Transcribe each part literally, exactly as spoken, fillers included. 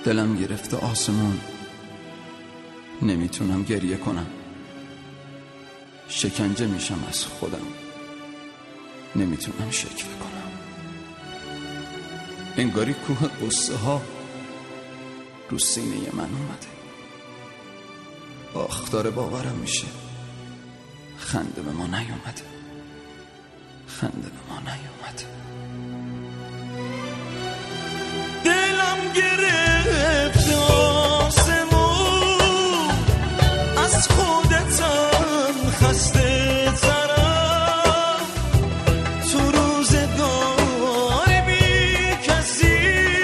دلم گرفته آسمون، نمیتونم گریه کنم. شکنجه میشم از خودم، نمیتونم شکوه کنم. انگاری کوه قصه ها رو سینه من اومده. آخ داره باورم میشه خنده به ما نیومده، خنده به ما نیومده. دلم گرفت آسمون، از خودتم خسته ترم. تو روزگار بی کسی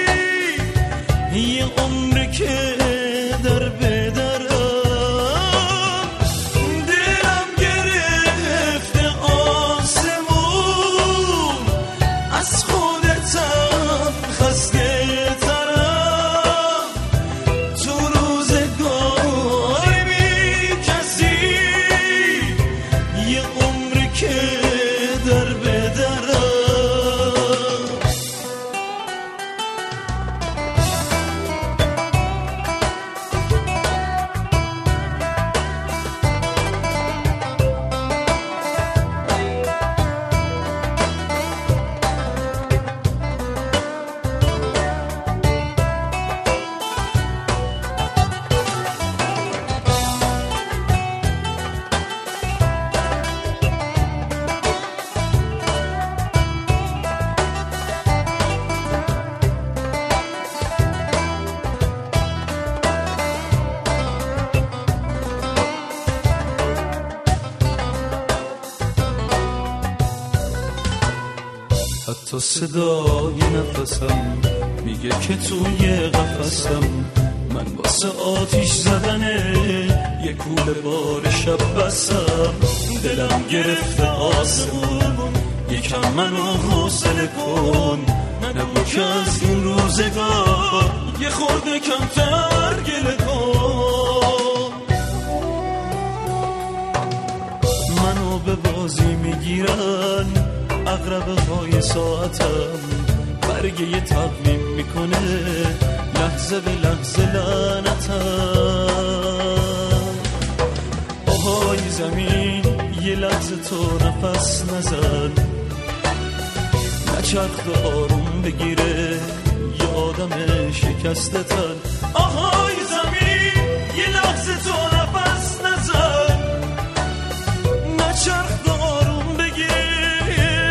یه عمر که در بدرم. دلم گرفت آسمون، از خودتم خسته حتی صدای نفسم میگه که توی قفسم من واسه آتیش زدنه یه کوله بار شب بسم. دلم گرفته آسمون، یکم منو حوصله کن، نبود که از این روزگار یه خورده کمتر گله کن. منو به بازی میگیرن عقربه های ساعتم، برگه یه تقویم میکنه لحظه به لحظه لعنتم. آهای زمین یه لحظه تو نفس نزن، نچرخ و آروم بگیره یه آدم شکسته تن. آهای زمین یه لحظه تو نفس نزن، نچرخ و آروم بگیره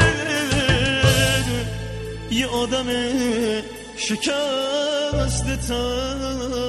یه آدم شکسته تن.